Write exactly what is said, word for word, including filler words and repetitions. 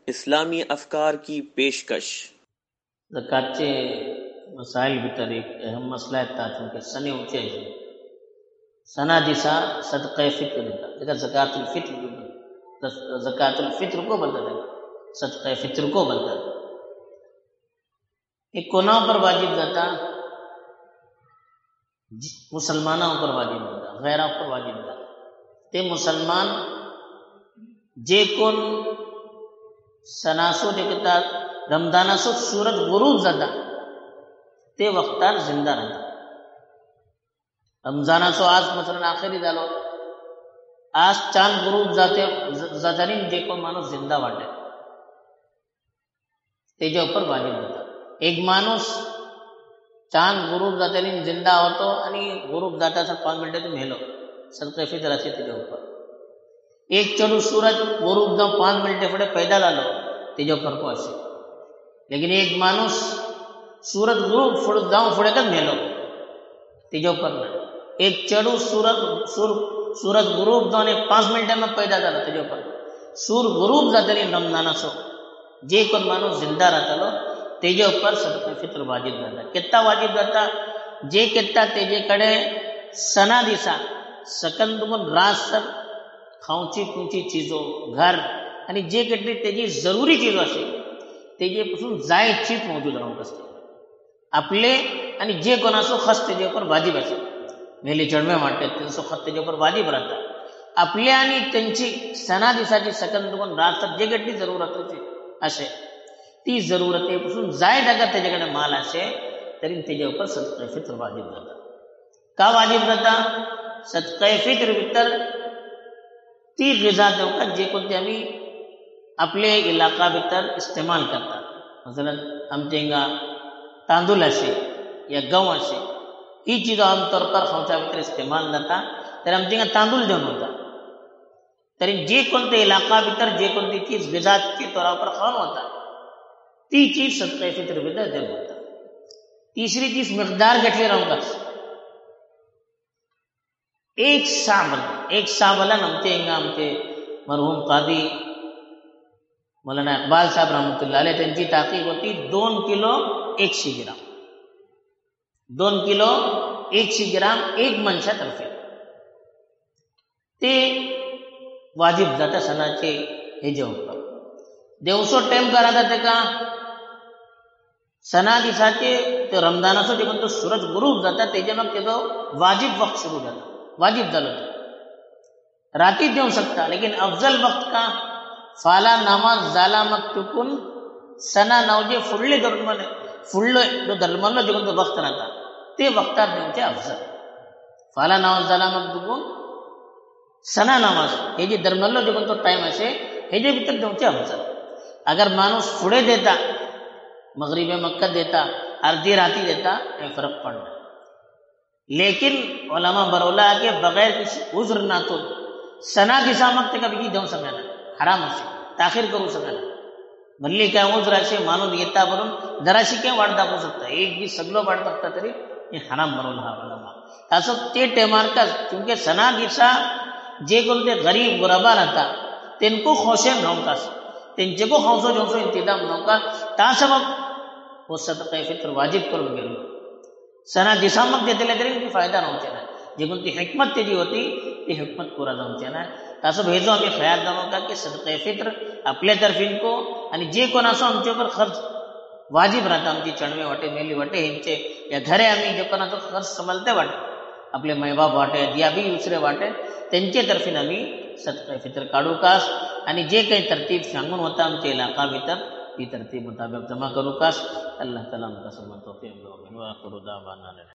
اسلامی افکار کی پیشکش۔ زکات کے مسائل بھیتر ایک اہم مسئلہ ہے چونکہ سنے اونچے ہیں سنا دیسا صدقہ فطر دیتا دیکھا زکات الفطر زکات الفطر کو بنتا دیکھا صدقہ فطر کو بنتا دیکھا ایک کوناؤں پر واجب جاتا مسلمانوں پر واجب جاتا غیرہ پر واجب جاتا تے مسلمان جے کون سناسو دیکھتا رمضانہ سو سورج غروب زدہ تے وقتار زندہ رہتا رمضانہ سو آج مثلا آخری دالو آج چاند غروب زاتے زدنین جے کون مانو زندہ واٹے تے جو اوپر واجب زدہ ایک مانوس چاند غروب زدنین زندہ ہو تو انی غروب زاتا سر پانچ منٹے تو مہلو صدقہ فطر اچھے تے جو اوپر ایک چلو سورج غروب دا پانچ منٹے فڑے پیدا لالو تے جو اوپر کو اچھے لیکن ایک مانوس سورج غروب فڑ داؤں فڑے کر مہلو تے جو اوپر نہ ایک چڑو سورج سورج غروب داؤں پانچ منٹے میں پیدا لالو تے جو اوپر سور غروب زدنین رمضانہ سو جے کون مانوس زندہ رہتا لو تیجے اوپر صدقہ فطر واجب رہتا کتنا واجب رہتا جے کتنا تیجے کڑے سنا دیسا سکند من رات سر کھاؤنچی کونچی چیزوں گھر یعنی جے کتنی تیجی ضروری چیزوں سے تیجے پسند زائد چیز موجود رہوں کستے اپلے یعنی جے کونا سو خست تیجے اوپر واجب ہے میلی چڑھوے مانتے تین سو خط تیجے اوپر واجب رہتا اپلے یعنی تنچی سنا دیسا جی سکند من رات سر جے کتنی ضرورت ہوتی اسے تی ضرورت ہے پسند زائد اگر تیجے کنے مال اسے ترین تیجے اوپر صدقہ فطر واجب رہتا کا واجب رہتا صدقہ فطر بتر تی غذا دے ہوگا جے کو تے ہمیں اپنے علاقہ بتر استعمال کرتا مثلا ہم چاہیں تاندول سے یا گاؤں سے کی چیزوں عام طور پر خوچا بتر استعمال نتا تر ہم چاہیں تاندول جو ہوتا ترین جے کون تے علاقہ بتر جے کون تے چیز غذا کے طور پر خون ہوتا تی چیز صدقہ فطر بتر دے ہوتا تیسری چیز مقدار گٹھے رہوں گا ایک ساول ایک ساولا نمتے ہیں ہمتے مرحوم قاضی مولانا اقبال صاحب رحمۃ اللہ علیہ تنجی تحقیق ہوتی دون کلو ایک سی گرام دون کلو ایک سی گرام ایک منشا طرفے تے واجب جاتا سنا چے ہجے اوپر دیوسو ٹائم کرا تھا کا سنا دی ساچے تو رمضانہ سو جب تو سورج غروب جاتا تیجے وقت تو واجب وقت شروع جاتا واجب دلو راتی دے ہو سکتا لیکن افضل وقت کا فالا نماز زالا مکتکن سنا نوجے فلے درمن فلے جو درمن جو تو وقت رہتا تے وقت دے ہوتے افضل فالا نماز زالا مکتکن سنا نماز یہ جی درمن جو تو ٹائم ایسے یہ جی بتر دے ہوتے افضل اگر مانوس فڑے دیتا مغرب مکہ دیتا اردی راتی دیتا یہ فرق پڑنا لیکن علماء برولا کے بغیر کسی عذر نہ تو سنا کسا وقت کا بھی دوں سکنا حرام سے تاخیر کرو سکنا بلی کیا عذر ایسے مانو دیتا برون دراشی کیا واردہ ہو سکتا ہے ایک بھی سگلو واڑ سکتا تری یہ حرام برولا علماء تاسو تے ٹیمار کا کیونکہ سنا کسا جے کو تے غریب غربا رہتا تین کو خوشیں نوں کا تین جے کو خوشو جو سو انتظام نوں کا تا سبب وہ صدقہ فطر واجب کرو گے سنا جسامت دیتے لے کریں کہ فائدہ نہ ہوتے نا جب ان کی حکمت تیجی ہوتی یہ حکمت پورا نہ ہوتے نا تاسو بھیجو ہمیں خیال دانوں کا کہ صدقہ فطر اپنے طرف ان کو یعنی جے کو ناسو ہم چو پر خرچ واجب رہتا ہم جی چڑھوے وٹے میلی وٹے ہنچے یا گھرے ہمیں جو کو ناسو خرچ سمجھتے وٹے اپنے مائی باپ واٹے دیا بھی دوسرے واٹے تنچے طرف ہمیں صدقہ فطر کاڑو کاس یعنی جے کئی ترتیب شانگون ہوتا ہم چے علاقہ بھیتر یہ ترتیب مطابق جمع کرو کاس اللہ تعالیٰ متصمت ہوتے ہیں